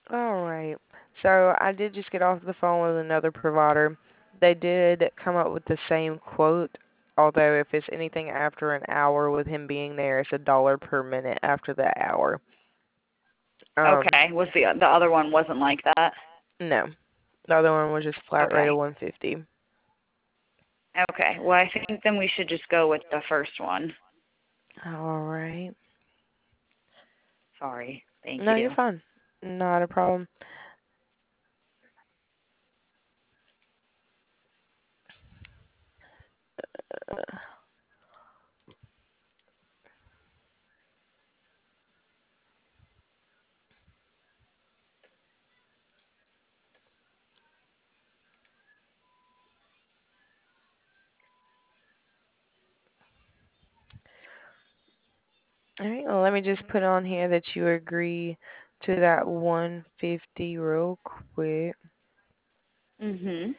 All right. So I did just get off the phone with another provider. They did come up with the same quote, although if it's anything after an hour with him being there, it's $1 per minute after that hour. Um, Okay. Was the other one wasn't like that? no. The other one was just flat rate of Okay. 150. Okay. Well, I think then we should just go with the first one. All right. Sorry. Thank No, you're you. fine. Not a problem. All right. Well, let me just put on here that you agree to that 150 real quick. Mhm.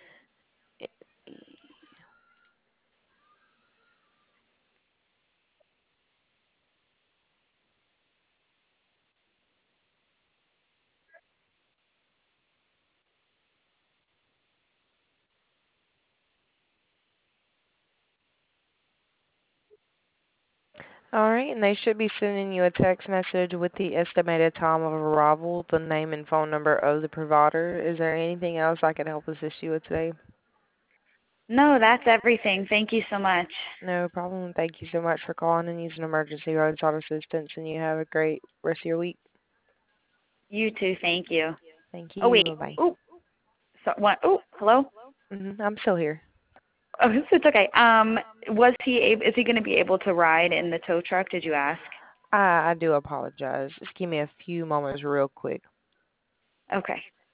All right, and they should be sending you a text message with the estimated time of arrival, the name and phone number of the provider. Is there anything else I can help assist you with today? No, that's everything. Thank you so much. No problem. Thank you so much for calling and using emergency roadside assistance, and you have a great rest of your week. You too. Thank you. Thank Oh you. wait. Bye-bye. Oh, so what? Oh, hello. I'm still here. Oh, it's okay. Is he going to be able to ride in the tow truck? Did you ask? I do apologize. Just give me a few moments real quick. Okay.